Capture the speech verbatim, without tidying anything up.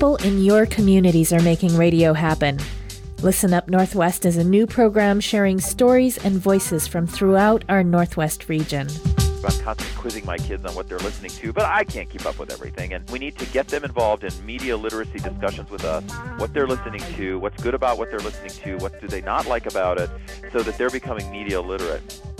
people in your communities are making radio happen. Listen Up Northwest is a new program sharing stories and voices from throughout our Northwest region. I'm constantly quizzing my kids on what they're listening to, but I can't keep up with everything. And we need to get them involved in media literacy discussions with us, what they're listening to, what's good about what they're listening to, what do they not like about it, so that they're becoming media literate.